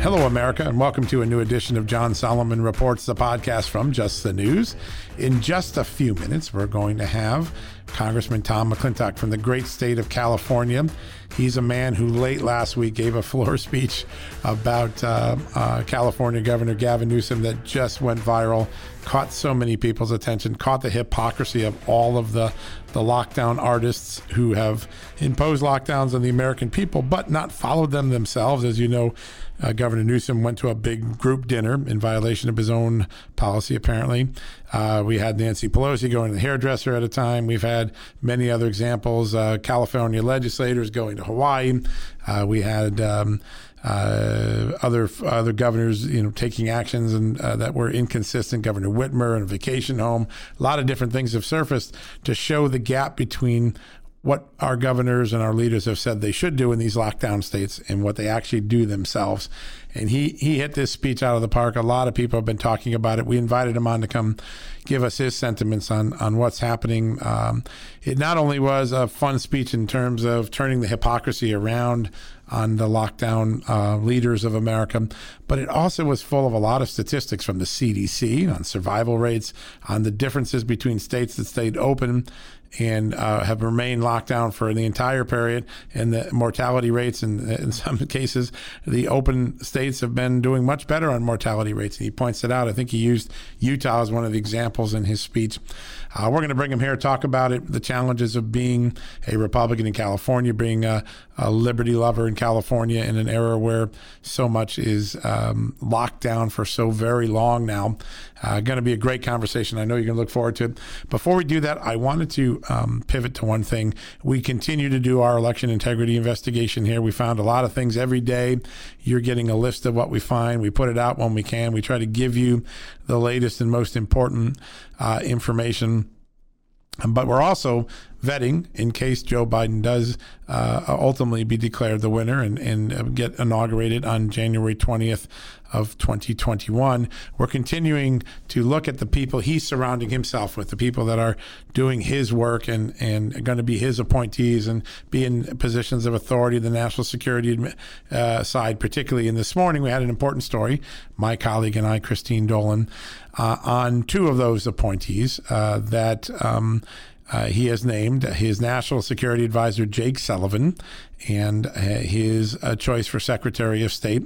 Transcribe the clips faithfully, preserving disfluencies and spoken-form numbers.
Hello, America, and welcome to a new edition of John Solomon Reports, the podcast from Just the News. In just a few minutes, we're going to have Congressman Tom McClintock from the great state of California. He's a man who late last week gave a floor speech about uh, uh, California Governor Gavin Newsom that just went viral, caught so many people's attention, caught the hypocrisy of all of the, the lockdown artists who have imposed lockdowns on the American people, but not followed them themselves. As you know, uh, Governor Newsom went to a big group dinner in violation of his own policy, apparently. Uh, we had Nancy Pelosi going to the hairdresser at a time. We've had many other examples. Uh, California legislators going to Hawaii. Uh, we had um, uh, other other governors, you know, taking actions and uh, that were inconsistent. Governor Whitmer and a vacation home. A lot of different things have surfaced to show the gap between what our governors and our leaders have said they should do in these lockdown states and what they actually do themselves. And he, he hit this speech out of the park. A lot of people have been talking about it. We invited him on to come give us his sentiments on, on what's happening. Um, it not only was a fun speech in terms of turning the hypocrisy around on the lockdown uh, leaders of America, but it also was full of a lot of statistics from the C D C on survival rates, on the differences between states that stayed open and uh, have remained locked down for the entire period, and the mortality rates, and in some cases, the open states have been doing much better on mortality rates. And he points it out. I think he used Utah as one of the examples in his speech. Uh, we're going to bring him here to talk about it, the challenges of being a Republican in California, being a, a liberty lover in California in an era where so much is um, locked down for so very long now. Uh, going to be a great conversation. I know you're going to look forward to it. Before we do that, I wanted to um, pivot to one thing. We continue to do our election integrity investigation here. We found a lot of things every day. You're getting a list of what we find. We put it out when we can. We try to give you the latest and most important uh, information. But we're also vetting in case Joe Biden does uh, ultimately be declared the winner and, and get inaugurated on January twentieth of twenty twenty-one. We're continuing to look at the people he's surrounding himself with, the people that are doing his work and, and going to be his appointees and be in positions of authority, the national security uh, side, particularly. And this morning we had an important story, my colleague and I, Christine Dolan, uh, on two of those appointees uh, that um, Uh, he has named his National Security Advisor, Jake Sullivan, and uh, his uh, choice for Secretary of State,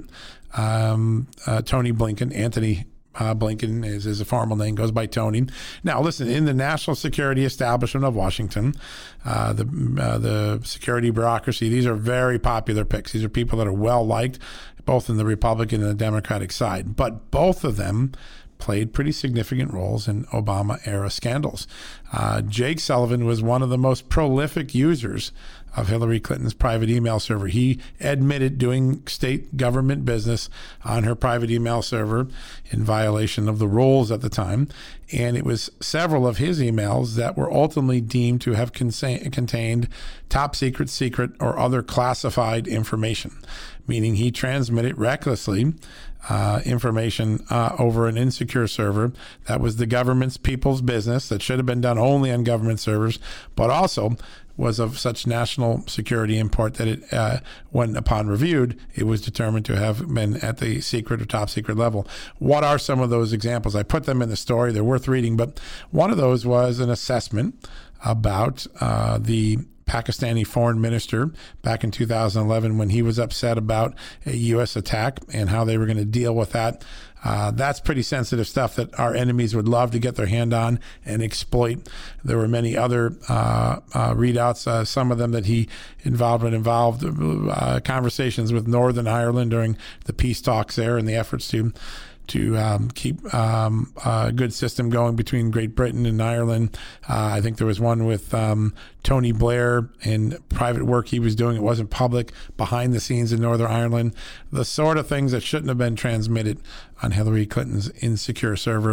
um, uh, Tony Blinken. Anthony uh, Blinken is his formal name, goes by Tony. Now, listen, in the national security establishment of Washington, uh, the uh, the security bureaucracy, these are very popular picks. These are people that are well-liked, both in the Republican and the Democratic side. But both of them played pretty significant roles in Obama-era scandals. Uh, Jake Sullivan was one of the most prolific users of Hillary Clinton's private email server. He admitted doing state government business on her private email server in violation of the rules at the time. And it was several of his emails that were ultimately deemed to have consa- contained top secret, secret, or other classified information, meaning he transmitted recklessly Uh, information uh, over an insecure server that was the government's people's business that should have been done only on government servers, but also was of such national security import that it, uh, when upon reviewed, it was determined to have been at the secret or top secret level. What are some of those examples? I put them in the story. They're worth reading, but one of those was an assessment about uh, the Pakistani foreign minister back in two thousand eleven when he was upset about a U S attack and how they were going to deal with that. Uh, that's pretty sensitive stuff that our enemies would love to get their hand on and exploit. There were many other uh, uh, readouts, uh, some of them that he involved in involved uh, conversations with Northern Ireland during the peace talks there and the efforts to to um, keep um, a good system going between Great Britain and Ireland. Uh, I think there was one with um, Tony Blair and private work he was doing. It wasn't public, behind the scenes in Northern Ireland. The sort of things that shouldn't have been transmitted on Hillary Clinton's insecure server.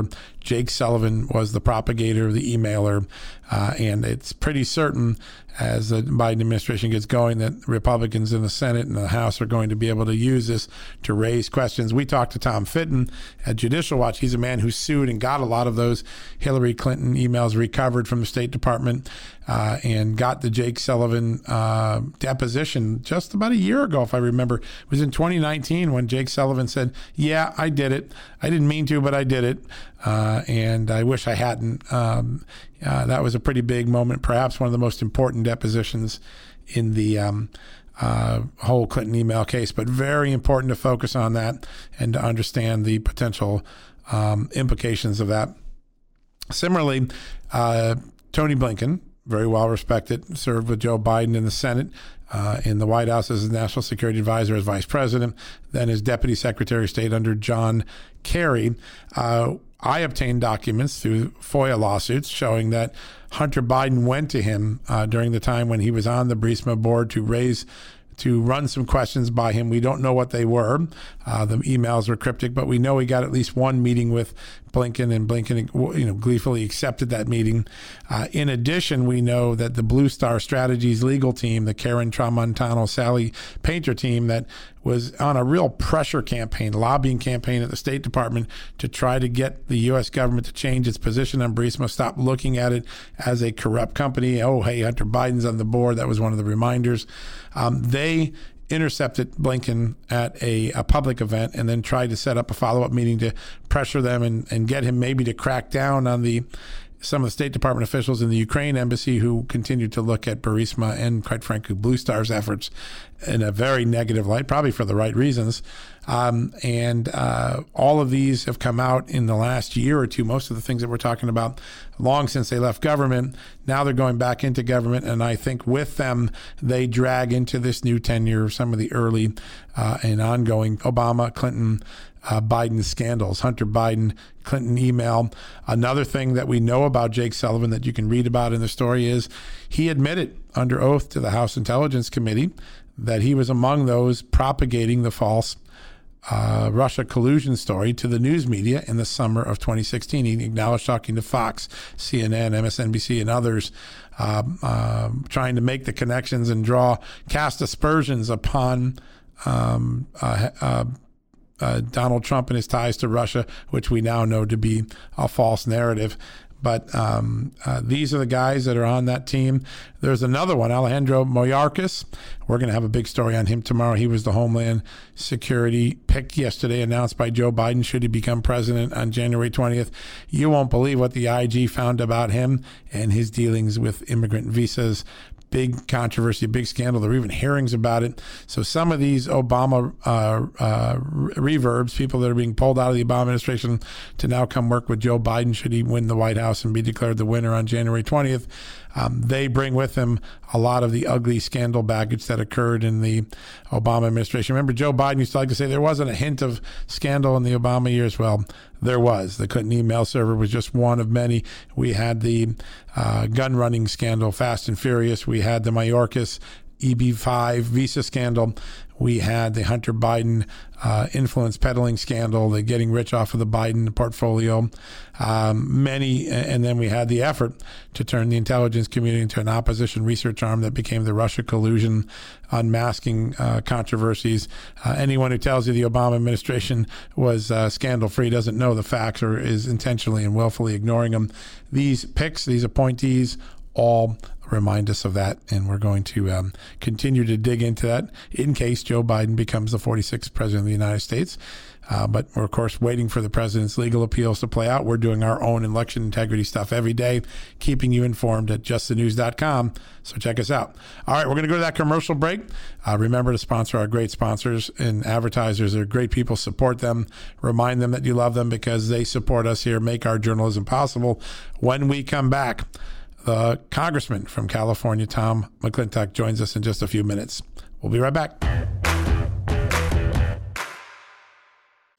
Jake Sullivan was the propagator, the emailer, uh, and it's pretty certain as the Biden administration gets going that Republicans in the Senate and the House are going to be able to use this to raise questions. We talked to Tom Fitton at Judicial Watch. He's a man who sued and got a lot of those Hillary Clinton emails recovered from the State Department uh, and got the Jake Sullivan uh, deposition just about a year ago, if I remember. It was in twenty nineteen when Jake Sullivan said, yeah, I did it. I didn't mean to, but I did it. Uh, and I wish I hadn't. Um, uh, that was a pretty big moment, perhaps one of the most important depositions in the um, uh, whole Clinton email case, but very important to focus on that and to understand the potential um, implications of that. Similarly, uh, Tony Blinken, very well respected, served with Joe Biden in the Senate, uh, in the White House as his National Security Advisor, as Vice President, then as Deputy Secretary of State under John Kerry. Uh, I obtained documents through FOIA lawsuits showing that Hunter Biden went to him uh, during the time when he was on the Burisma board to raise to run some questions by him. We don't know what they were. Uh, the emails were cryptic, but we know he got at least one meeting with Blinken, and Blinken, you know, gleefully accepted that meeting. Uh, in addition, we know that the Blue Star Strategies legal team, the Karen Tramontano, Sally Painter team that was on a real pressure campaign, lobbying campaign at the State Department to try to get the U S government to change its position on Burisma, stop looking at it as a corrupt company. Oh, hey, Hunter Biden's on the board. That was one of the reminders. Um, they intercepted Blinken at a, a public event and then tried to set up a follow-up meeting to pressure them and, and get him maybe to crack down on the some of the State Department officials in the Ukraine embassy who continued to look at Burisma and, quite frankly, Blue Star's efforts in a very negative light, probably for the right reasons. Um, and uh, all of these have come out in the last year or two. Most of the things that we're talking about long since they left government. Now they're going back into government, and I think with them, they drag into this new tenure some of the early uh, and ongoing Obama, Clinton, Uh, Biden scandals, Hunter Biden, Clinton email. Another thing that we know about Jake Sullivan that you can read about in the story is he admitted under oath to the House Intelligence Committee that he was among those propagating the false uh, Russia collusion story to the news media in the summer of twenty sixteen. He acknowledged talking to Fox, C N N, M S N B C, and others, uh, uh, trying to make the connections and draw, cast aspersions upon um, uh, uh, Uh, Donald Trump and his ties to Russia, which we now know to be a false narrative. But um, uh, these are the guys that are on that team. There's another one, Alejandro Mayorkas. We're going to have a big story on him tomorrow. He was the Homeland Security pick yesterday, announced by Joe Biden should he become president on January twentieth. You won't believe what the I G found about him and his dealings with immigrant visas. Big controversy, big scandal. There were even hearings about it. So some of these Obama uh, uh, reverbs, people that are being pulled out of the Obama administration to now come work with Joe Biden should he win the White House and be declared the winner on January twentieth, um, they bring with them a lot of the ugly scandal baggage that occurred in the Obama administration. Remember, Joe Biden used to like to say there wasn't a hint of scandal in the Obama years. Well, there was. The Clinton email server was just one of many. We had the uh, gun running scandal, Fast and Furious. We had the Mayorkas E B five visa scandal. We had the Hunter Biden uh, influence peddling scandal, the getting rich off of the Biden portfolio. Um, many, and then we had the effort to turn the intelligence community into an opposition research arm that became the Russia collusion, unmasking uh, controversies. Uh, anyone who tells you the Obama administration was uh, scandal-free doesn't know the facts or is intentionally and willfully ignoring them. These picks, these appointees, all remind us of that, and we're going to um, continue to dig into that in case Joe Biden becomes the forty-sixth president of the United States. Uh, but we're, of course, waiting for the president's legal appeals to play out. We're doing our own election integrity stuff every day, keeping you informed at just the news dot com. So check us out. All right, we're going to go to that commercial break. Uh, remember to sponsor our great sponsors and advertisers. They're great people. Support them. Remind them that you love them because they support us here, make our journalism possible. When we come back, the congressman from California, Tom McClintock, joins us in just a few minutes. We'll be right back.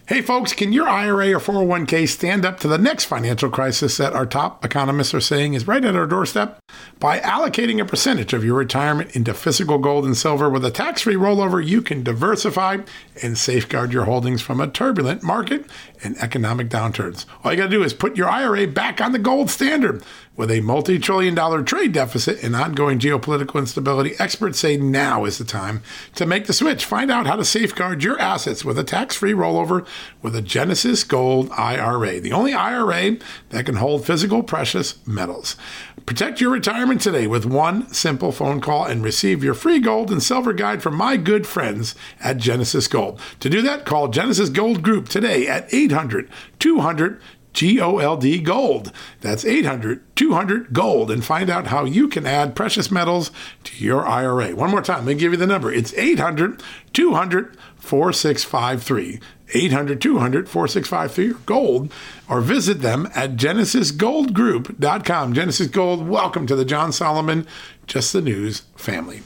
Hey folks, can your I R A or four oh one k stand up to the next financial crisis that our top economists are saying is right at our doorstep? By allocating a percentage of your retirement into physical gold and silver with a tax-free rollover, you can diversify and safeguard your holdings from a turbulent market and economic downturns. All you got to do is put your I R A back on the gold standard. With a multi-trillion dollar trade deficit and ongoing geopolitical instability, experts say now is the time to make the switch. Find out how to safeguard your assets with a tax-free rollover with a Genesis Gold I R A, the only I R A that can hold physical precious metals. Protect your retirement today with one simple phone call and receive your free gold and silver guide from my good friends at Genesis Gold. To do that, call Genesis Gold Group today at eight hundred two hundred G O L D Gold. That's eight hundred two hundred Gold, and find out how you can add precious metals to your I R A. One more time, let me give you the number. It's eight hundred two hundred four six five three. eight hundred two hundred four six five three Gold, or visit them at genesis gold group dot com. Genesis Gold, welcome to the John Solomon Just the News family.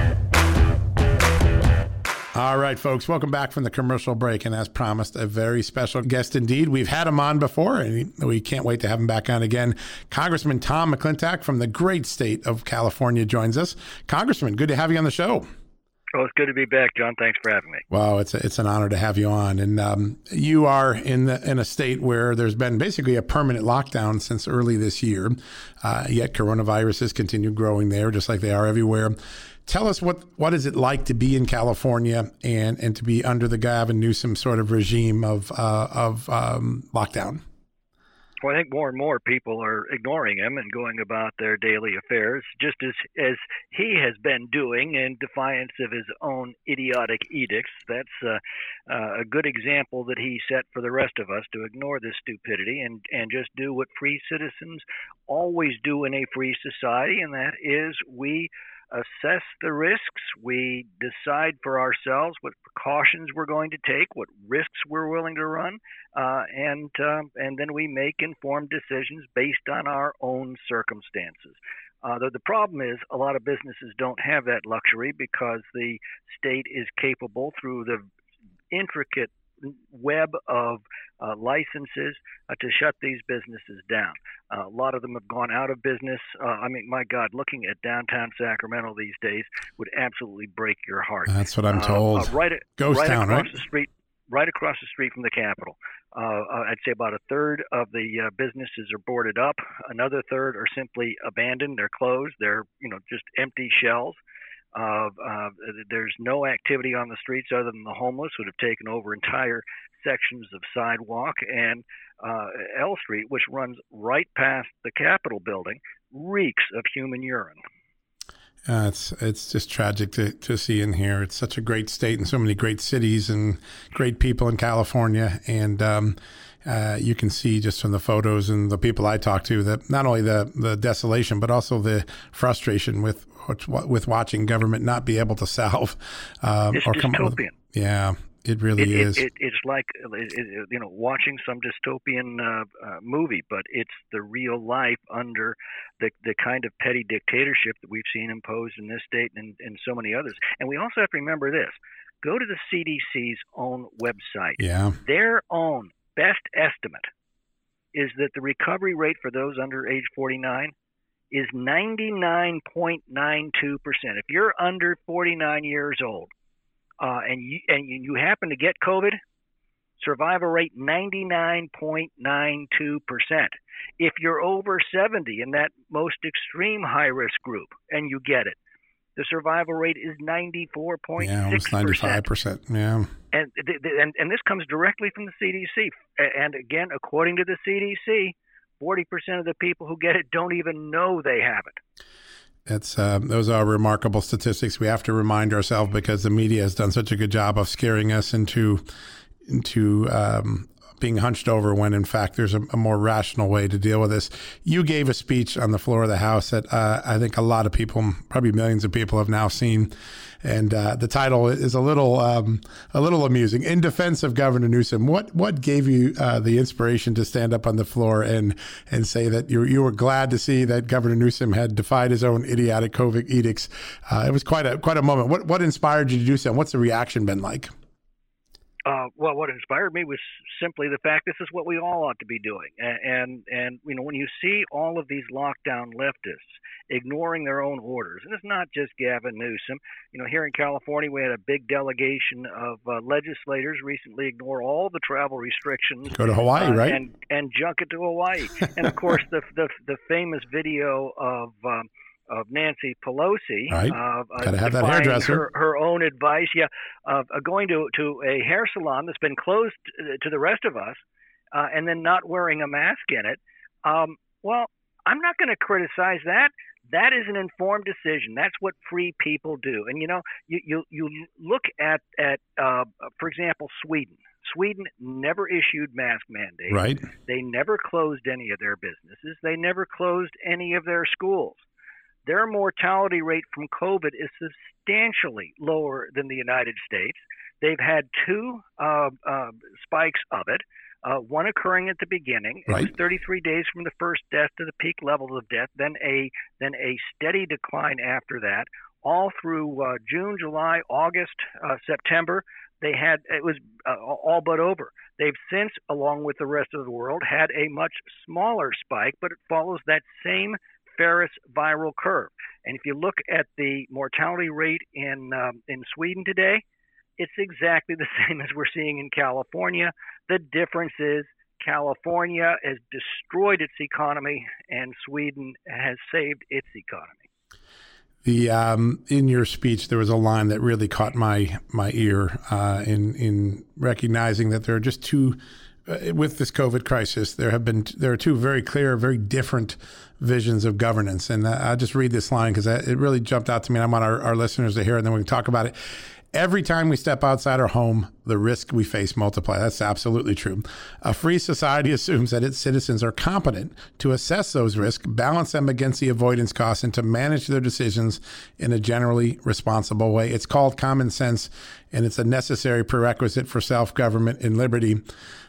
All right, folks, welcome back from the commercial break. And as promised, a very special guest indeed. We've had him on before, and we can't wait to have him back on again. Congressman Tom McClintock from the great state of California joins us. Congressman, good to have you on the show. Well, it's good to be back, John. Thanks for having me. Wow, it's a, it's an honor to have you on. And um, you are in the, in a state where there's been basically a permanent lockdown since early this year, uh, yet coronaviruses continue growing there, just like they are everywhere. Tell us what, what is it like to be in California and, and to be under the Gavin Newsom sort of regime of uh, of um, lockdown? Well, I think more and more people are ignoring him and going about their daily affairs, just as as he has been doing in defiance of his own idiotic edicts. That's uh, uh, a good example that he set for the rest of us to ignore this stupidity and, and just do what free citizens always do in a free society, and that is we assess the risks, we decide for ourselves what precautions we're going to take, what risks we're willing to run, uh, and uh, and then we make informed decisions based on our own circumstances. Uh, the, the problem is a lot of businesses don't have that luxury because the state is capable through the intricate web of uh, licenses uh, to shut these businesses down. Uh, a lot of them have gone out of business. Uh, I mean, my God, looking at downtown Sacramento these days would absolutely break your heart. That's what I'm told. Uh, uh, right, Ghost right town, across right? the street, right across the street from the Capitol. Uh, uh, I'd say about a third of the uh, businesses are boarded up. Another third are simply abandoned. They're closed. They're, you know, just empty shells. Uh, uh, there's no activity on the streets other than the homeless who have taken over entire sections of sidewalk, and uh, L Street, which runs right past the Capitol building, reeks of human urine. Uh, it's it's just tragic to, to see in here. It's such a great state and so many great cities and great people in California. And um, uh, you can see just from the photos and the people I talk to that not only the, the desolation, but also the frustration with with watching government not be able to solve um, it's or dystopian. come up with. Yeah, it really it, is. It, it, it's like it, it, you know watching some dystopian uh, uh, movie, but it's the real life under the the kind of petty dictatorship that we've seen imposed in this state and, and so many others. And we also have to remember this: go to the C D C's own website. Yeah, their own best estimate is that the recovery rate for those under age forty-nine is ninety-nine point nine two percent. If you're under forty-nine years old uh, and you and you happen to get COVID, survival rate ninety-nine point nine two percent. If you're over seventy in that most extreme high-risk group and you get it, the survival rate is ninety-four point six percent. Yeah, almost ninety-five percent. Yeah. And, and, and this comes directly from the C D C. And again, according to the C D C, forty percent of the people who get it don't even know they have it. It's uh, those are remarkable statistics. We have to remind ourselves because the media has done such a good job of scaring us into into um, being hunched over when, in fact, there's a, a more rational way to deal with this. You gave a speech on the floor of the House that uh, I think a lot of people, probably millions of people, have now seen. And uh, the title is a little um, a little amusing. In defense of Governor Newsom, what what gave you uh, the inspiration to stand up on the floor and and say that you you were glad to see that Governor Newsom had defied his own idiotic COVID edicts? Uh, it was quite a quite a moment. What what inspired you to do so? And what's the reaction been like? Uh, well, what inspired me was simply the fact this is what we all ought to be doing. And, and, and you know, when you see all of these lockdown leftists ignoring their own orders, and it's not just Gavin Newsom. You know, here in California, we had a big delegation of uh, legislators recently ignore all the travel restrictions. Go to Hawaii, uh, right? And, and junk it to Hawaii. And, of course, the, the, the famous video of um, of Nancy Pelosi, right. uh, Gotta uh, have that hairdresser. Her, her own advice, yeah, of uh, going to, to a hair salon that's been closed to the rest of us, uh, and then not wearing a mask in it. Um, well, I'm not going to criticize that. That is an informed decision. That's what free people do. And you know, you you, you look at at uh, for example, Sweden. Sweden never issued mask mandates. Right. They never closed any of their businesses. They never closed any of their schools. Their mortality rate from COVID is substantially lower than the United States. They've had two uh, uh, spikes of it, uh, one occurring at the beginning. It right. was thirty-three days from the first death to the peak levels of death, then a then a steady decline after that. All through uh, June, July, August, uh, September, they had it was uh, all but over. They've since, along with the rest of the world, had a much smaller spike, but it follows that same Ferris viral curve. And if you look at the mortality rate in um, in Sweden today, it's exactly the same as we're seeing in California. The difference is California has destroyed its economy and Sweden has saved its economy. The um, in your speech, there was a line that really caught my my ear uh, in in recognizing that there are just two. Uh, with this COVID crisis, there have been there are two very clear, very different visions of governance. And uh, I'll just read this line because it really jumped out to me. And I want our, our listeners to hear it, and then we can talk about it. Every time we step outside our home, the risk we face multiply. That's absolutely true. A free society assumes that its citizens are competent to assess those risks, balance them against the avoidance costs, and to manage their decisions in a generally responsible way. It's called common sense, and it's a necessary prerequisite for self-government and liberty.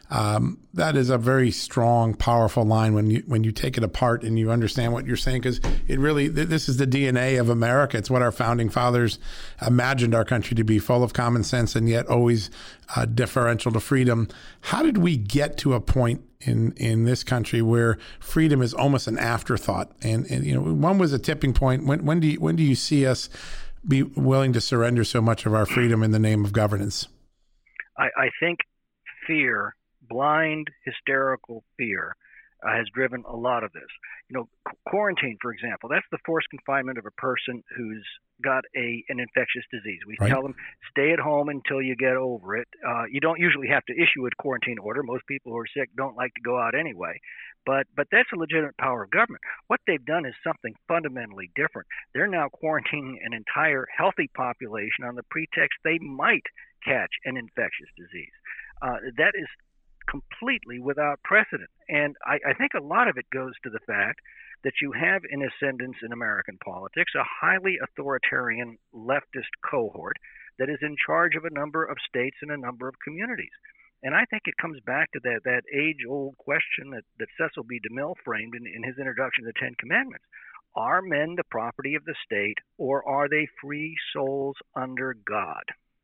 Um, that is a very strong, powerful line when you when you take it apart and you understand what you're saying, because it really th- this is the D N A of America. It's what our founding fathers imagined our country to be, full of common sense and yet always uh, deferential to freedom. How did we get to a point in in this country where freedom is almost an afterthought? And, and you know, one was a tipping point. When when do you, when do you see us be willing to surrender so much of our freedom in the name of governance? I, I think fear. Blind, hysterical fear uh, has driven a lot of this. You know, qu- quarantine, for example, that's the forced confinement of a person who's got a an infectious disease. We right. tell them, stay at home until you get over it. Uh, you don't usually have to issue a quarantine order. Most people who are sick don't like to go out anyway. But but that's a legitimate power of government. What they've done is something fundamentally different. They're now quarantining an entire healthy population on the pretext they might catch an infectious disease. Uh, that is completely without precedent. And I, I think a lot of it goes to the fact that you have in ascendance in American politics a highly authoritarian leftist cohort that is in charge of a number of states and a number of communities. And I think it comes back to that, that age-old question that, that Cecil B. DeMille framed in, in his introduction to the Ten Commandments. Are men the property of the state, or are they free souls under God?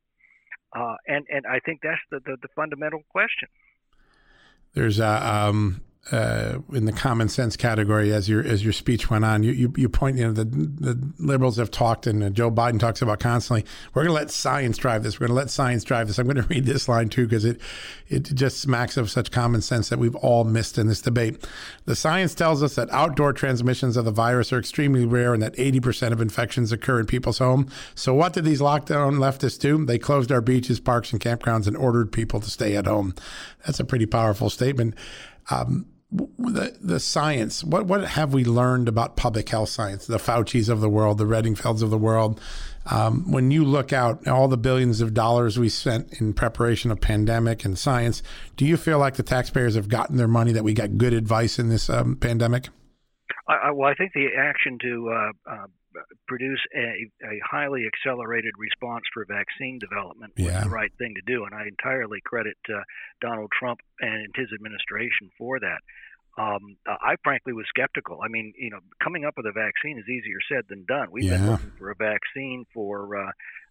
Uh, and, and I think that's the, the, the fundamental question. There's a, um, uh, in the common sense category, as your as your speech went on, you you, you point, you know, the the liberals have talked, and uh, Joe Biden talks about constantly, we're going to let science drive this. We're going to let science drive this. I'm going to read this line too, because it it just smacks of such common sense that we've all missed in this debate. The science tells us that outdoor transmissions of the virus are extremely rare, and that eighty percent of infections occur in people's home. So what did these lockdown leftists do? They closed our beaches, parks, and campgrounds and ordered people to stay at home. That's a pretty powerful statement. Um, The the science, what what have we learned about public health science, the Faucis of the world, the Reddingfelds of the world? Um, when you look out all the billions of dollars we spent in preparation of pandemic and science, do you feel like the taxpayers have gotten their money, that we got good advice in this um, pandemic? I, I, well, I think the action to uh, uh, produce a, a highly accelerated response for vaccine development was yeah. the right thing to do, and I entirely credit uh, Donald Trump and his administration for that. Um, I frankly was skeptical. I mean, you know, coming up with a vaccine is easier said than done. We've yeah. been looking for a vaccine for uh,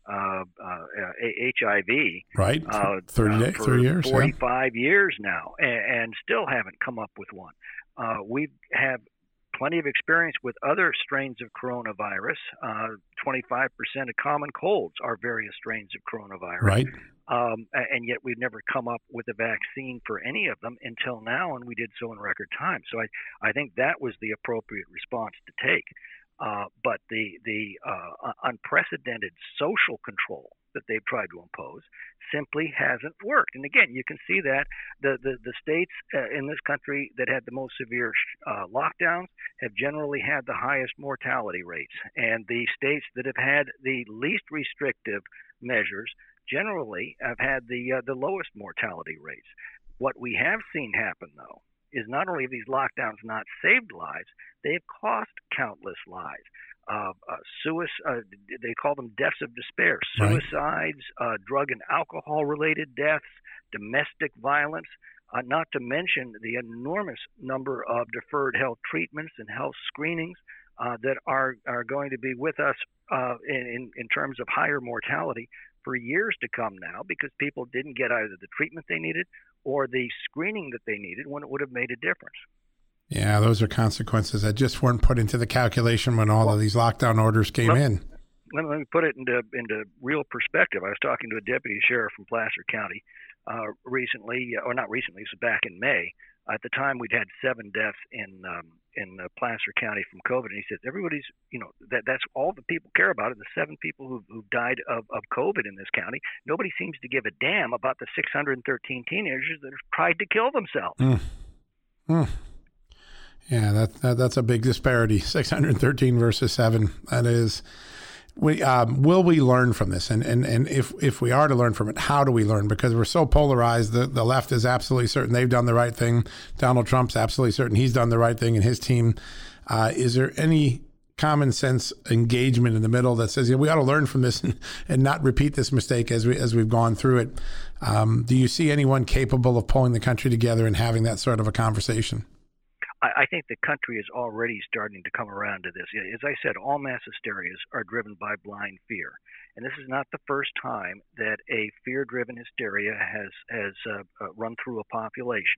uh, uh, H I V, right? Uh, thirty uh, days, for three years, forty-five yeah. years now, and, and still haven't come up with one. Uh, we have plenty of experience with other strains of coronavirus. Uh, twenty-five percent of common colds are various strains of coronavirus. Right. Um, and yet we've never come up with a vaccine for any of them until now, and we did so in record time. So I, I think that was the appropriate response to take. Uh, but the, the uh, unprecedented social control that they've tried to impose simply hasn't worked. And again, you can see that the, the, the states uh, in this country that had the most severe uh, lockdowns have generally had the highest mortality rates. And the states that have had the least restrictive measures generally have had the, uh, the lowest mortality rates. What we have seen happen, though, is not only have these lockdowns not saved lives, they have cost countless lives. Uh, uh, suicide, uh, they call them deaths of despair, suicides, right. uh, drug and alcohol-related deaths, domestic violence, uh, not to mention the enormous number of deferred health treatments and health screenings uh, that are, are going to be with us uh, in, in terms of higher mortality for years to come now, because people didn't get either the treatment they needed or the screening that they needed when it would have made a difference. Yeah, those are consequences that just weren't put into the calculation when all well, of these lockdown orders came well, in. Let me put it into into real perspective. I was talking to a deputy sheriff from Placer County uh, recently, or not recently, so back in May. At the time, we'd had seven deaths in um, in uh, Placer County from COVID, and he says everybody's, you know, that that's all the people care about are the seven people who who died of, of COVID in this county. Nobody seems to give a damn about the six hundred thirteen teenagers that have tried to kill themselves. Mm. Mm. Yeah, that, that that's a big disparity. six hundred thirteen versus seven. That is. We um, will we learn from this, and and and if if we are to learn from it, how do we learn? Because we're so polarized. The the left is absolutely certain they've done the right thing. Donald Trump's absolutely certain he's done the right thing, and his team. Uh, is there any common sense engagement in the middle that says, yeah, we ought to learn from this and, and not repeat this mistake as we as we've gone through it? Um, do you see anyone capable of pulling the country together and having that sort of a conversation? I think the country is already starting to come around to this. As I said, all mass hysterias are driven by blind fear. And this is not the first time that a fear-driven hysteria has, has uh, uh, run through a population.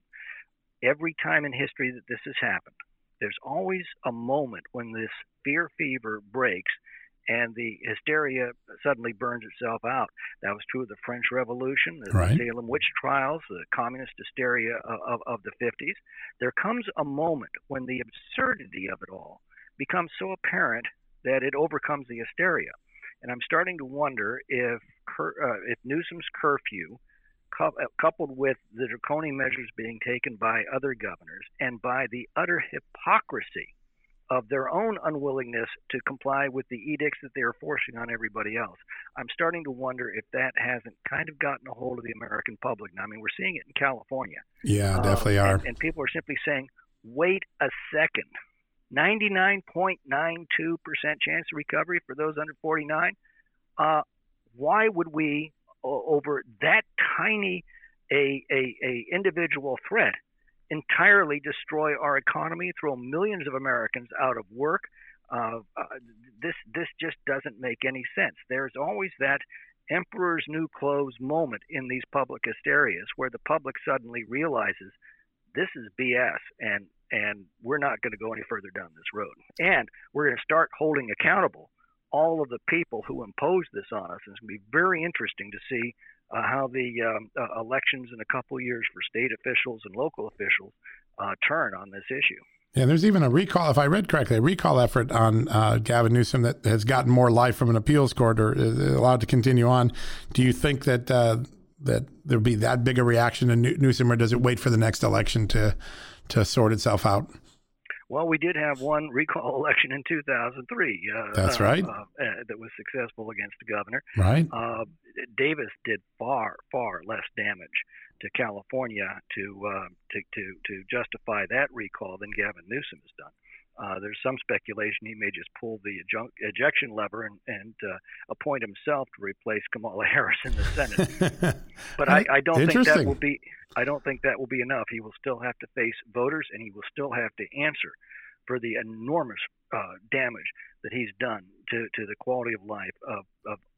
Every time in history that this has happened, there's always a moment when this fear fever breaks and the hysteria suddenly burns itself out. That was true of the French Revolution, the right. Salem witch trials, the communist hysteria of, of the fifties. There comes a moment when the absurdity of it all becomes so apparent that it overcomes the hysteria. And I'm starting to wonder if uh, if Newsom's curfew, cu- coupled with the draconian measures being taken by other governors and by the utter hypocrisy of their own unwillingness to comply with the edicts that they are forcing on everybody else, I'm starting to wonder if that hasn't kind of gotten a hold of the American public. Now, I mean, we're seeing it in California. Yeah, definitely um, are. And, and people are simply saying, wait a second. ninety-nine point nine two percent chance of recovery for those under forty-nine. Uh, why would we, over that tiny a, a, a individual threat, entirely destroy our economy, throw millions of Americans out of work? Uh, uh, this this just doesn't make any sense. There's always that emperor's new clothes moment in these public hysterias where the public suddenly realizes this is B S and and we're not going to go any further down this road. And we're going to start holding accountable all of the people who imposed this on us. And it's going to be very interesting to see Uh, how the um, uh, elections in a couple of years for state officials and local officials uh, turn on this issue. Yeah, there's even a recall, if I read correctly, a recall effort on uh, Gavin Newsom that has gotten more life from an appeals court or is allowed to continue on. Do you think that uh, that there'll be that big a reaction to Newsom, or does it wait for the next election to to sort itself out? Well, we did have one recall election in two thousand three. Uh, That's right. Uh, uh, that was successful against the governor. Right. Uh, Davis did far, far less damage to California to, uh, to to to justify that recall than Gavin Newsom has done. Uh, there's some speculation he may just pull the ejun- ejection lever and, and uh, appoint himself to replace Kamala Harris in the Senate. But I, I don't think that will be. I don't think that will be enough. He will still have to face voters, and he will still have to answer for the enormous uh, damage that he's done to, to the quality of life of, of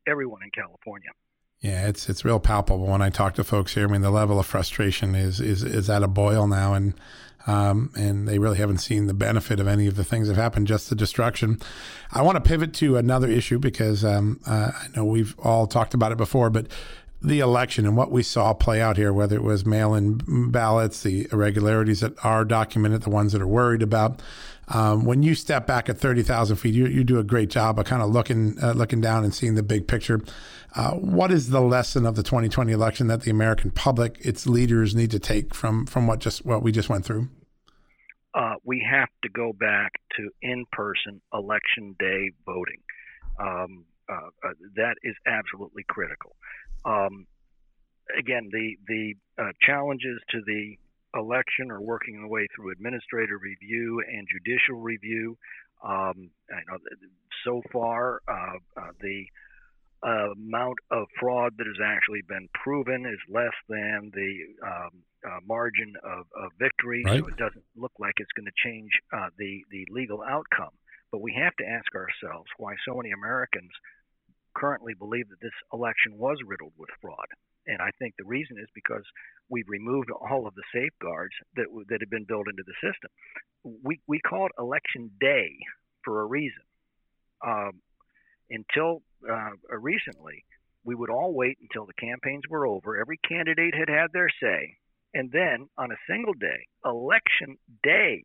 everyone in California. Yeah, it's it's real palpable when I talk to folks here. I mean, the level of frustration is is is at a boil now, and um, and they really haven't seen the benefit of any of the things that have happened, just the destruction. I want to pivot to another issue because um, uh, I know we've all talked about it before, but the election and what we saw play out here, whether it was mail-in ballots, the irregularities that are documented, the ones that are worried about. Um, when you step back at thirty thousand feet, you, you do a great job of kind of looking uh, looking down and seeing the big picture. Uh, what is the lesson of the twenty twenty election that the American public, its leaders, need to take from from what just what we just went through? Uh, we have to go back to in-person election day voting. Um, uh, uh, that is absolutely critical. Um, again, the the uh, challenges to the election are working their way through administrative review and judicial review. Um, I know so far, uh, uh, the uh, amount of fraud that has actually been proven is less than the um, uh, margin of, of victory, right. So it doesn't look like it's going to change uh, the, the legal outcome. But we have to ask ourselves why so many Americans currently believe that this election was riddled with fraud. And I think the reason is because we've removed all of the safeguards that that have been built into the system. We we call it election day for a reason. Um, until uh, recently, we would all wait until the campaigns were over. Every candidate had had their say. And then on a single day, election day,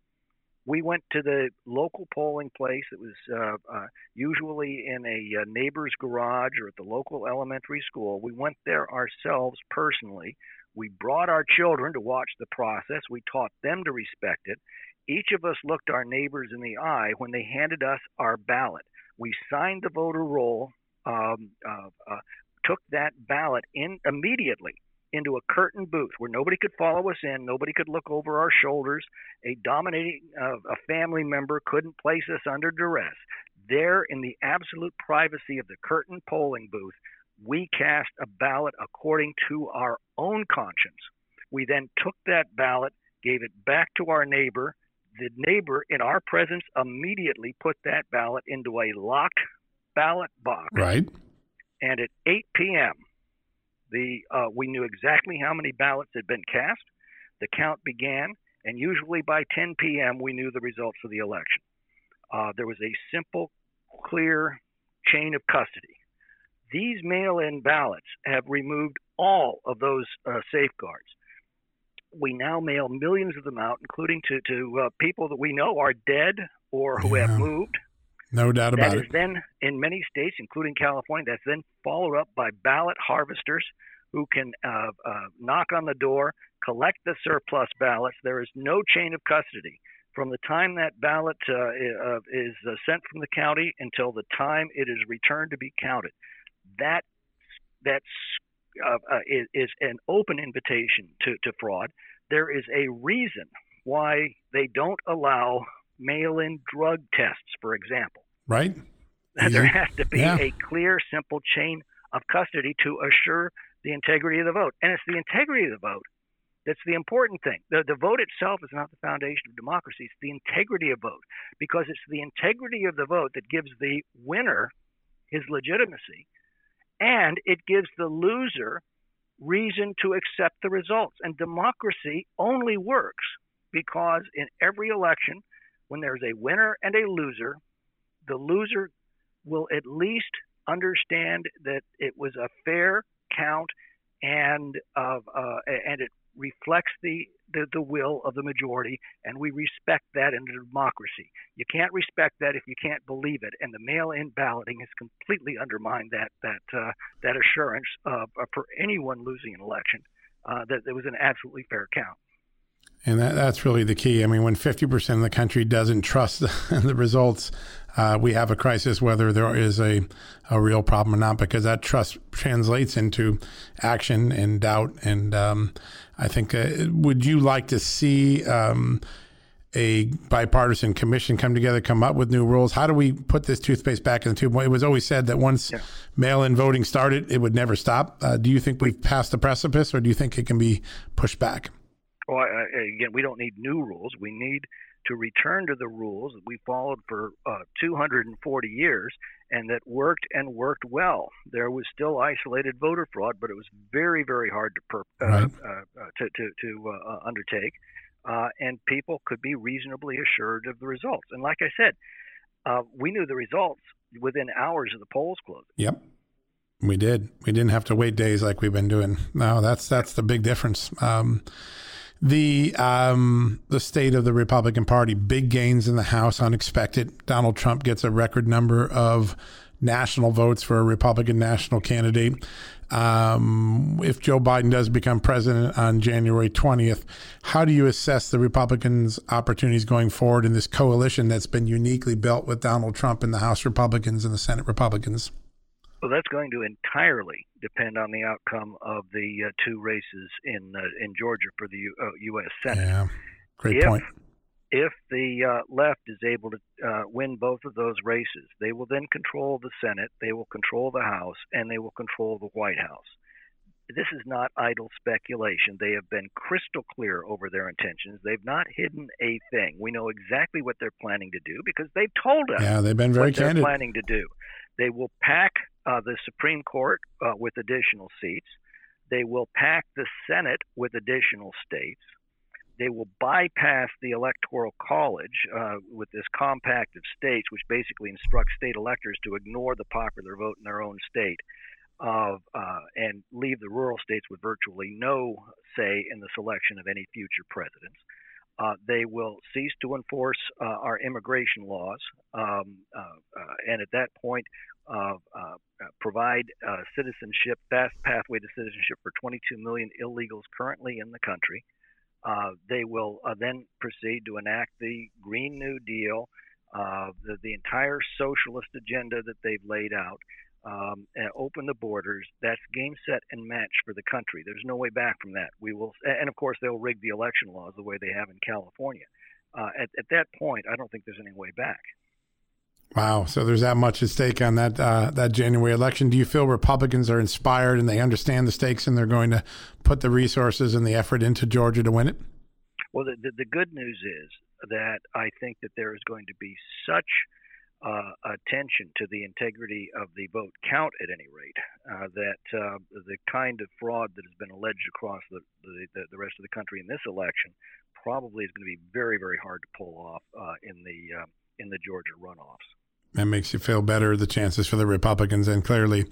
we went to the local polling place. It was uh, uh, usually in a uh, neighbor's garage or at the local elementary school. We went there ourselves personally. We brought our children to watch the process. We taught them to respect it. Each of us looked our neighbors in the eye when they handed us our ballot. We signed the voter roll, um, uh, uh, took that ballot in immediately into a curtain booth where nobody could follow us in, nobody could look over our shoulders, a dominating uh, a family member couldn't place us under duress. There, in the absolute privacy of the curtain polling booth, we cast a ballot according to our own conscience. We then took that ballot, gave it back to our neighbor. The neighbor, in our presence, immediately put that ballot into a locked ballot box. Right. And at eight p.m., The uh, we knew exactly how many ballots had been cast. The count began, and usually by ten p.m. we knew the results of the election. Uh, there was a simple, clear chain of custody. These mail-in ballots have removed all of those uh, safeguards. We now mail millions of them out, including to, to uh, people that we know are dead or who yeah. have moved. No doubt about that it. Is then, in many states, including California, that's then followed up by ballot harvesters who can uh, uh, knock on the door, collect the surplus ballots. There is no chain of custody from the time that ballot uh, is uh, sent from the county until the time it is returned to be counted. That that's, uh, uh, is, is an open invitation to, to fraud. There is a reason why they don't allow mail-in drug tests, for example. Right. There has to be yeah. a clear, simple chain of custody to assure the integrity of the vote. And it's the integrity of the vote that's the important thing. The, the vote itself is not the foundation of democracy. It's the integrity of vote, because it's the integrity of the vote that gives the winner his legitimacy, and it gives the loser reason to accept the results. And democracy only works because in every election, when there's a winner and a loser, the loser will at least understand that it was a fair count and uh, uh, and it reflects the, the, the will of the majority, and we respect that in a democracy. You can't respect that if you can't believe it, and the mail-in balloting has completely undermined that that uh, that assurance uh, for anyone losing an election uh, that there was an absolutely fair count. And that, that's really the key. I mean, when fifty percent of the country doesn't trust the, the results, uh, we have a crisis, whether there is a, a real problem or not, because that trust translates into action and doubt. And um, I think, uh, would you like to see um, a bipartisan commission come together, come up with new rules? How do we put this toothpaste back in the tube? It was always said that once yeah. mail-in voting started, it would never stop. Uh, do you think we've passed the precipice, or do you think it can be pushed back? Well, again, we don't need new rules. We need to return to the rules that we followed for uh, two hundred forty years and that worked and worked well. There was still isolated voter fraud, but it was very, very hard to per, uh, right. uh, to to, to uh, undertake, uh, and people could be reasonably assured of the results. And like I said, uh, we knew the results within hours of the polls closing. Yep, we did. We didn't have to wait days like we've been doing. No, that's that's the big difference. Um, The um, the state of the Republican Party, big gains in the House, unexpected. Donald Trump gets a record number of national votes for a Republican national candidate. Um, if Joe Biden does become president on January twentieth, how do you assess the Republicans' opportunities going forward in this coalition that's been uniquely built with Donald Trump and the House Republicans and the Senate Republicans? Well, that's going to entirely depend on the outcome of the uh, two races in uh, in Georgia for the U, uh, U S Senate. Yeah, great if, point. If the uh, left is able to uh, win both of those races, they will then control the Senate, they will control the House, and they will control the White House. This is not idle speculation. They have been crystal clear over their intentions. They've not hidden a thing. We know exactly what they're planning to do because they've told us yeah, they've been very what candid. they're planning to do. They will pack uh, the Supreme Court uh, with additional seats. They will pack the Senate with additional states. They will bypass the Electoral College uh, with this compact of states, which basically instructs state electors to ignore the popular vote in their own state of uh, and leave the rural states with virtually no say in the selection of any future presidents. Uh, they will cease to enforce uh, our immigration laws, um, uh, uh, and at that point, uh, uh, provide uh, citizenship, fast pathway to citizenship for twenty-two million illegals currently in the country. Uh, they will uh, then proceed to enact the Green New Deal, uh, the, the entire socialist agenda that they've laid out. Um, and open the borders. That's game, set, and match for the country. There's no way back from that. We will, and of course, they'll rig the election laws the way they have in California. Uh, at, at that point, I don't think there's any way back. Wow. So there's that much at stake on that uh, that January election. Do you feel Republicans are inspired and they understand the stakes and they're going to put the resources and the effort into Georgia to win it? Well, the, the, the good news is that I think that there is going to be such Uh, attention to the integrity of the vote count, at any rate, uh, that uh, the kind of fraud that has been alleged across the, the, the rest of the country in this election probably is going to be very, very hard to pull off uh, in the uh, in the Georgia runoffs. That makes you feel better, the chances for the Republicans, and clearly.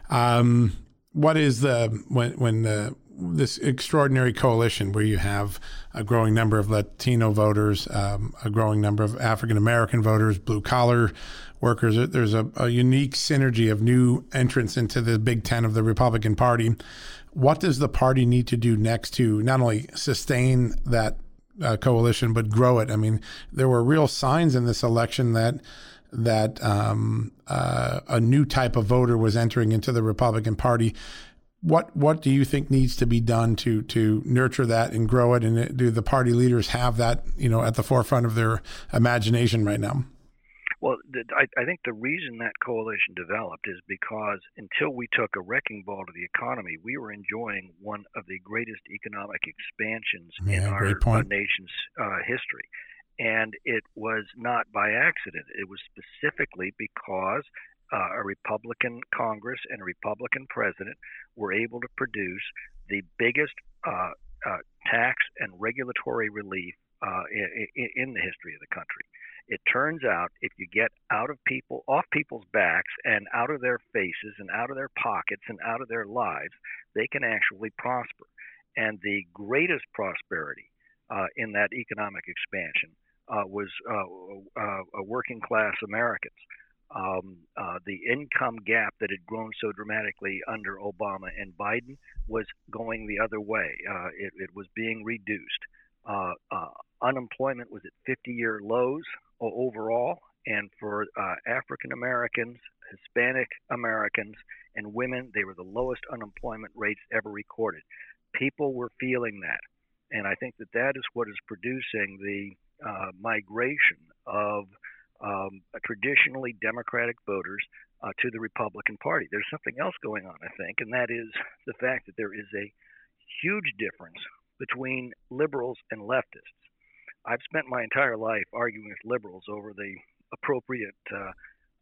Um, what is the, when, when the, this extraordinary coalition where you have a growing number of Latino voters, um, a growing number of African-American voters, blue-collar workers, there's a, a unique synergy of new entrants into the Big Ten of the Republican Party. What does the party need to do next to not only sustain that uh, coalition, but grow it? I mean, there were real signs in this election that that um, uh, a new type of voter was entering into the Republican Party. What what do you think needs to be done to to nurture that and grow it? And do the party leaders have that, you know, at the forefront of their imagination right now? Well, the, I, I think the reason that coalition developed is because until we took a wrecking ball to the economy, we were enjoying one of the greatest economic expansions Yeah, in our, great point. our nation's uh, history. And it was not by accident. It was specifically because uh, a Republican Congress and a Republican president were able to produce the biggest uh, uh, tax and regulatory relief uh, in, in the history of the country. It turns out if you get out of people, off people's backs and out of their faces and out of their pockets and out of their lives, they can actually prosper. And the greatest prosperity uh, in that economic expansion uh, was uh, uh, working class Americans. Um, uh, the income gap that had grown so dramatically under Obama and Biden was going the other way. Uh, it, it was being reduced. Uh, uh, unemployment was at fifty-year lows overall, and for uh, African Americans, Hispanic Americans, and women, they were the lowest unemployment rates ever recorded. People were feeling that, and I think that that is what is producing the uh, migration of um, traditionally Democratic voters uh, to the Republican Party. There's something else going on, I think, and that is the fact that there is a huge difference between liberals and leftists. I've spent my entire life arguing with liberals over the appropriate uh,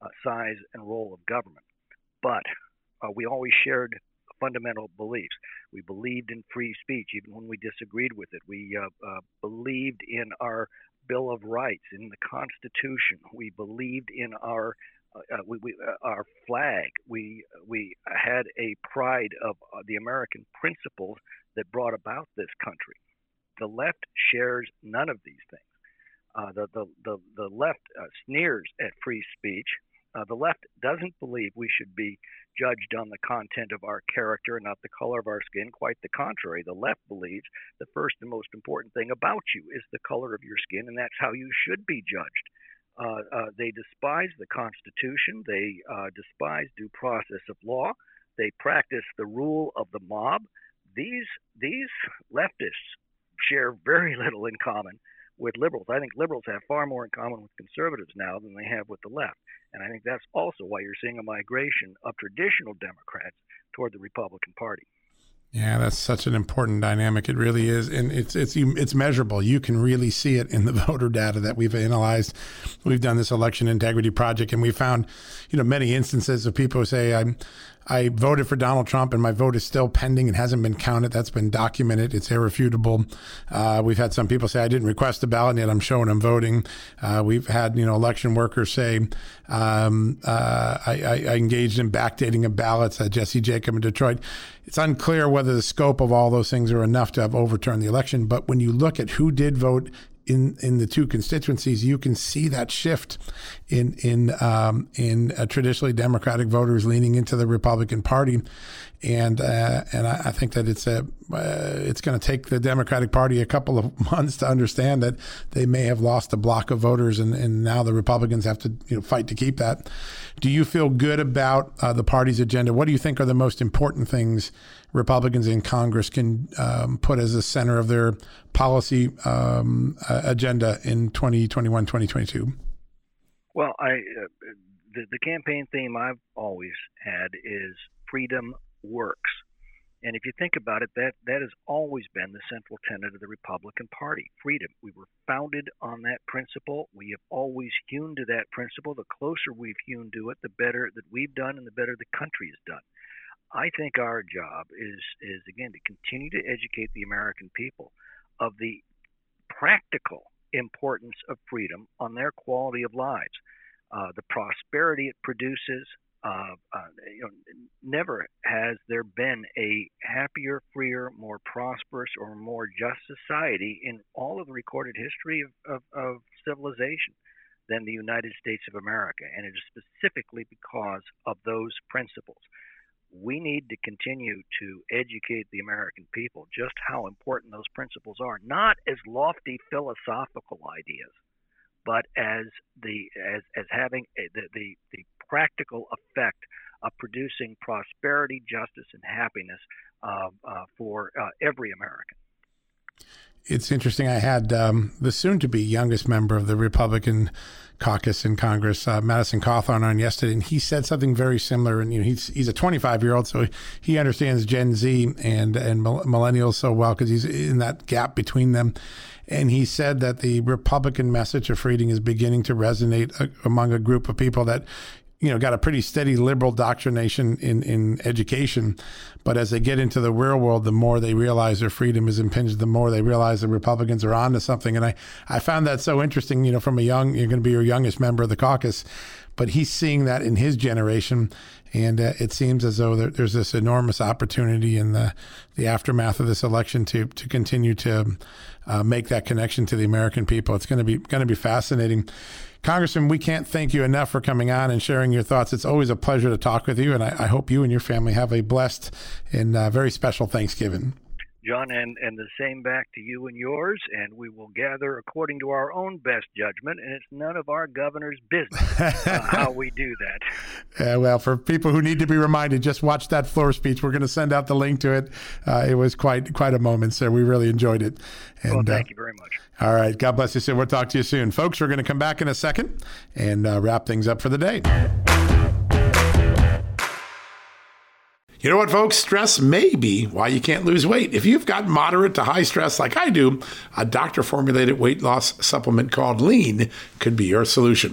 uh, size and role of government. But uh, we always shared fundamental beliefs. We believed in free speech, even when we disagreed with it. We uh, uh, believed in our Bill of Rights, in the Constitution. We believed in our uh, we, we, uh, our flag. We we had a pride of uh, the American principles that brought about this country. The left shares none of these things. Uh, the, the the the left uh, sneers at free speech. Uh, the left doesn't believe we should be judged on the content of our character and not the color of our skin. Quite the contrary. The left believes the first and most important thing about you is the color of your skin, and that's how you should be judged. Uh, uh, they despise the Constitution. They uh, despise due process of law. They practice the rule of the mob. These these leftists share very little in common with liberals. I think liberals have far more in common with conservatives now than they have with the left. And I think that's also why you're seeing a migration of traditional Democrats toward the Republican Party. Yeah, that's such an important dynamic. It really is. And it's it's it's measurable. You can really see it in the voter data that we've analyzed. We've done this election integrity project, and we found, you know, many instances of people who say, I'm I voted for Donald Trump and my vote is still pending and hasn't been counted. That's been documented. It's irrefutable. Uh, we've had some people say, I didn't request a ballot, and yet I'm showing I'm voting. Uh, we've had, you know, election workers say, um, uh, I, I, I engaged in backdating of ballots, uh, Jesse Jacob in Detroit. It's unclear whether the scope of all those things are enough to have overturned the election. But when you look at who did vote in in the two constituencies, you can see that shift in in um, in uh, traditionally Democratic voters leaning into the Republican Party, and uh, and I, I think that it's a uh, it's going to take the Democratic Party a couple of months to understand that they may have lost a block of voters, and, and now the Republicans have to, you know, fight to keep that. Do you feel good about uh, the party's agenda? What do you think are the most important things Republicans in Congress can um, put as the center of their policy um, uh, agenda in twenty twenty-one, twenty twenty-two? Well, I uh, the, the campaign theme I've always had is freedom works. And if you think about it, that, that has always been the central tenet of the Republican Party, freedom. We were founded on that principle. We have always hewn to that principle. The closer we've hewn to it, the better that we've done and the better the country has done. I think our job is, is again, to continue to educate the American people of the practical importance of freedom on their quality of lives, uh, the prosperity it produces. Uh, uh, you know, never has there been a happier, freer, more prosperous, or more just society in all of the recorded history of, of, of civilization than the United States of America, and it is specifically because of those principles. We need to continue to educate the American people just how important those principles are, not as lofty philosophical ideas, but as the as as having a, the, the the practical effect of producing prosperity, justice, and happiness uh, uh, for uh, every American. It's interesting. I had um, the soon-to-be youngest member of the Republican caucus in Congress, uh, Madison Cawthorn, on yesterday, and he said something very similar. And you know, he's he's a twenty-five-year-old, so he understands Gen Z and and millennials so well because he's in that gap between them. And he said that the Republican message of freedom is beginning to resonate among a group of people that, you know, got a pretty steady liberal doctrination in, in education. But as they get into the real world, the more they realize their freedom is impinged, the more they realize the Republicans are onto something. And I, I found that so interesting, you know, from a young, you're going to be your youngest member of the caucus, but he's seeing that in his generation. And uh, it seems as though there, there's this enormous opportunity in the, the aftermath of this election to to continue to uh, make that connection to the American people. It's going to be going to be fascinating. Congressman, we can't thank you enough for coming on and sharing your thoughts. It's always a pleasure to talk with you, and I, I hope you and your family have a blessed and uh, very special Thanksgiving. John, and, and the same back to you and yours, and we will gather according to our own best judgment, and it's none of our governor's business uh, how we do that. Uh, well, for people who need to be reminded, just watch that floor speech. We're going to send out the link to it. Uh, it was quite quite a moment, sir. We really enjoyed it. And, well, thank uh, you very much. All right. God bless you, sir. We'll talk to you soon. Folks, we're going to come back in a second and uh, wrap things up for the day. You know what, folks? Stress may be why you can't lose weight. If you've got moderate to high stress like I do, a doctor-formulated weight loss supplement called Lean could be your solution.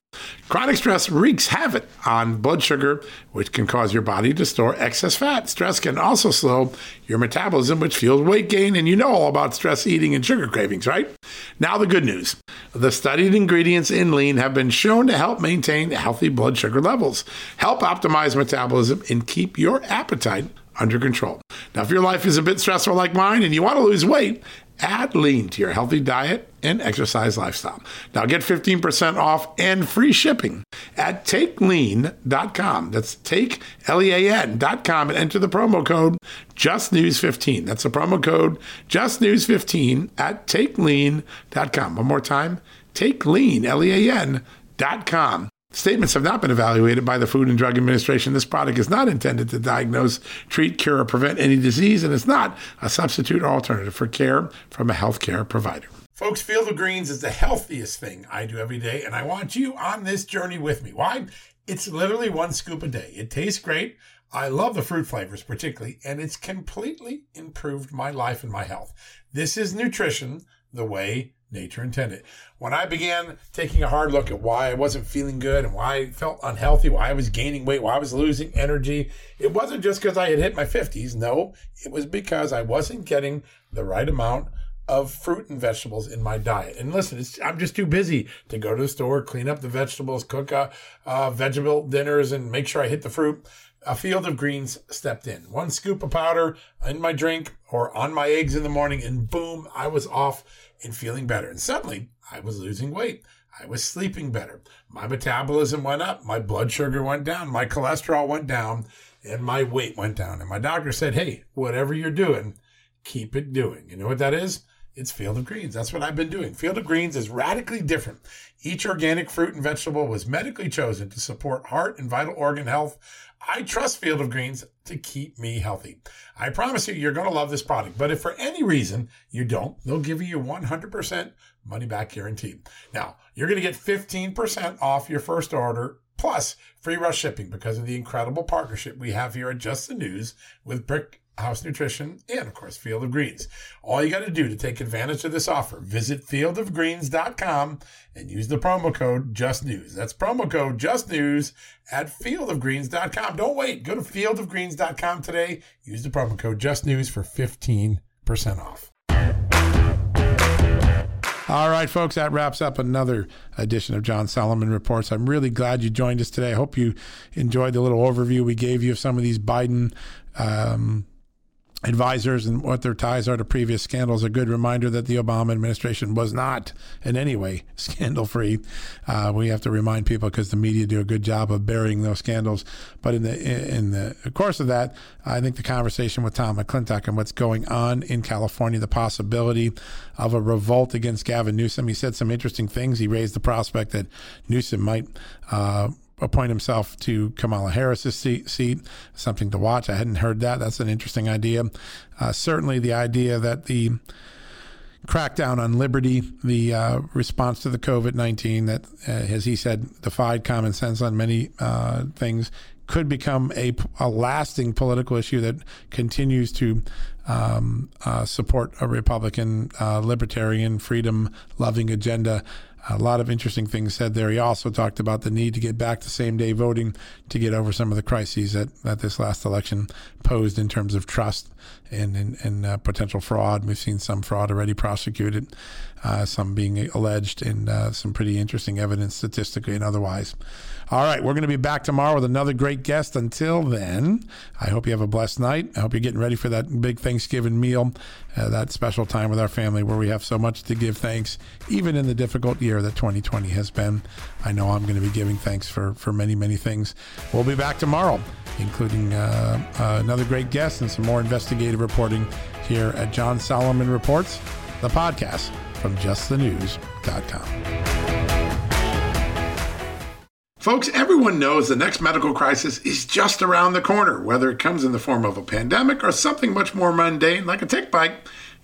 Chronic stress wreaks havoc on blood sugar, which can cause your body to store excess fat. Stress can also slow your metabolism, which fuels weight gain. And you know all about stress eating and sugar cravings, right? Now the good news. The studied ingredients in Lean have been shown to help maintain healthy blood sugar levels, help optimize metabolism, and keep your appetite under control. Now, if your life is a bit stressful like mine and you want to lose weight, add Lean to your healthy diet and exercise lifestyle. Now get fifteen percent off and free shipping at take lean dot com. That's take, L E A N dot com, and enter the promo code just news fifteen. That's the promo code just news fifteen at take lean dot com. One more time, take lean, L E A N dot com. Statements have not been evaluated by the Food and Drug Administration. This product is not intended to diagnose, treat, cure, or prevent any disease, and it's not a substitute or alternative for care from a healthcare provider. Folks, Field of Greens is the healthiest thing I do every day, and I want you on this journey with me. Why? It's literally one scoop a day. It tastes great. I love the fruit flavors particularly, and it's completely improved my life and my health. This is nutrition the way nature intended. When I began taking a hard look at why I wasn't feeling good and why I felt unhealthy, why I was gaining weight, why I was losing energy, it wasn't just because I had hit my fifties. No, it was because I wasn't getting the right amount of fruit and vegetables in my diet. And listen, it's, I'm just too busy to go to the store, clean up the vegetables, cook uh, uh, vegetable dinners, and make sure I hit the fruit. A Field of Greens stepped in. One scoop of powder in my drink or on my eggs in the morning, and boom, I was off and feeling better. And suddenly, I was losing weight. I was sleeping better. My metabolism went up. My blood sugar went down. My cholesterol went down. And my weight went down. And my doctor said, hey, whatever you're doing, keep it doing. You know what that is? It's Field of Greens. That's what I've been doing. Field of Greens is radically different. Each organic fruit and vegetable was medically chosen to support heart and vital organ health. I trust Field of Greens to keep me healthy. I promise you, you're going to love this product. But if for any reason you don't, they'll give you a one hundred percent money back guarantee. Now, you're going to get fifteen percent off your first order plus free rush shipping because of the incredible partnership we have here at Just the News with Brick House Nutrition, and of course, Field of Greens. All you got to do to take advantage of this offer, visit field of greens dot com and use the promo code JUSTNEWS. That's promo code JUSTNEWS at field of greens dot com. Don't wait. Go to field of greens dot com today. Use the promo code JUSTNEWS for fifteen percent off. All right, folks, that wraps up another edition of John Solomon Reports. I'm really glad you joined us today. I hope you enjoyed the little overview we gave you of some of these Biden um, advisors and what their ties are to previous scandals. A good reminder that the Obama administration was not in any way scandal-free. Uh, we have to remind people because the media do a good job of burying those scandals. But in the in the course of that, I think the conversation with Tom McClintock and what's going on in California, the possibility of a revolt against Gavin Newsom. He said some interesting things. He raised the prospect that Newsom might uh, appoint himself to Kamala Harris's seat, seat, something to watch. I hadn't heard that. That's an interesting idea. Uh, certainly the idea that the crackdown on liberty, the uh, response to the COVID nineteen that, uh, as he said, defied common sense on many uh, things, could become a, a lasting political issue that continues to um, uh, support a Republican, uh, libertarian, freedom-loving agenda. A lot of interesting things said there. He also talked about the need to get back to same-day voting to get over some of the crises that, that this last election posed in terms of trust and, and, and uh, potential fraud. We've seen some fraud already prosecuted, uh, some being alleged, and uh, some pretty interesting evidence statistically and otherwise. All right, we're going to be back tomorrow with another great guest. Until then, I hope you have a blessed night. I hope you're getting ready for that big Thanksgiving meal, uh, that special time with our family where we have so much to give thanks, even in the difficult year that twenty twenty has been. I know I'm going to be giving thanks for, for many, many things. We'll be back tomorrow, including uh, uh, another great guest and some more investigative reporting here at John Solomon Reports, the podcast from just the news dot com. Folks, everyone knows the next medical crisis is just around the corner, whether it comes in the form of a pandemic or something much more mundane like a tick bite.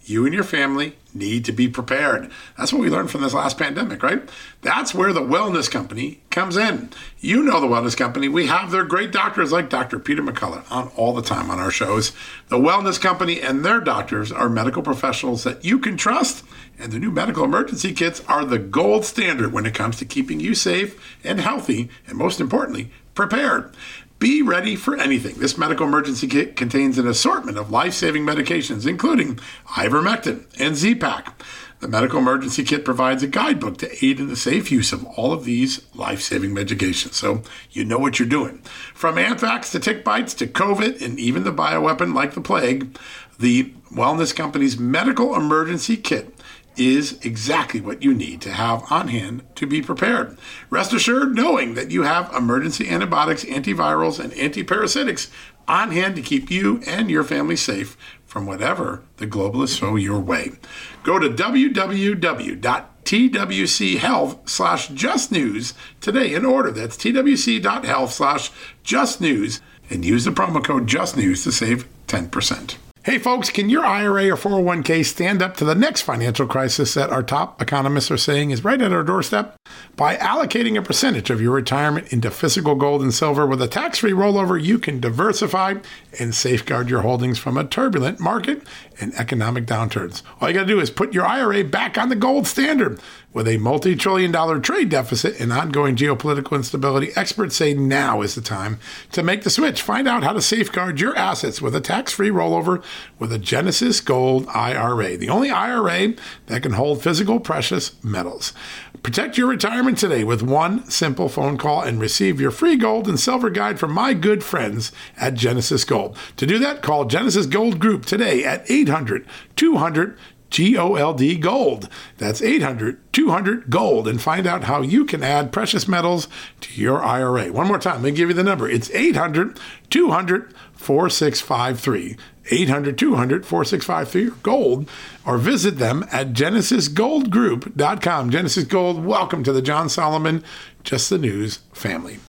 you and your family need to be prepared. That's what we learned from this last pandemic, right? That's where the Wellness Company comes in. You know the Wellness Company. We have their great doctors like Doctor Peter McCullough on all the time on our shows. The Wellness Company and their doctors are medical professionals that you can trust, and the new medical emergency kits are the gold standard when it comes to keeping you safe and healthy, and most importantly, prepared. Be ready for anything. This medical emergency kit contains an assortment of life-saving medications, including ivermectin and Z-Pak. The medical emergency kit provides a guidebook to aid in the safe use of all of these life-saving medications, so you know what you're doing. From anthrax to tick bites to COVID and even the bioweapon like the plague, the Wellness Company's medical emergency kit is exactly what you need to have on hand to be prepared. Rest assured knowing that you have emergency antibiotics, antivirals, and antiparasitics on hand to keep you and your family safe from whatever the globalists throw your way. Go to w w w dot t w c health slash just news today and order. That's t w c dot health slash just news and use the promo code JUSTNEWS to save ten percent. Hey folks, can your I R A or four oh one k stand up to the next financial crisis that our top economists are saying is right at our doorstep? By allocating a percentage of your retirement into physical gold and silver with a tax-free rollover, you can diversify and safeguard your holdings from a turbulent market and economic downturns. All you got to do is put your I R A back on the gold standard. With a multi-trillion dollar trade deficit and ongoing geopolitical instability, experts say now is the time to make the switch. Find out how to safeguard your assets with a tax-free rollover with a Genesis Gold I R A, the only I R A that can hold physical precious metals. Protect your retirement today with one simple phone call and receive your free gold and silver guide from my good friends at Genesis Gold. To do that, call Genesis Gold Group today at eight hundred two hundred G O L D Gold. That's eight hundred two hundred Gold, and find out how you can add precious metals to your I R A. One more time, let me give you the number. It's eight hundred two hundred four six five three. eight hundred two hundred four six five three Gold, or visit them at genesis gold group dot com. Genesis Gold, welcome to the John Solomon Just the News family.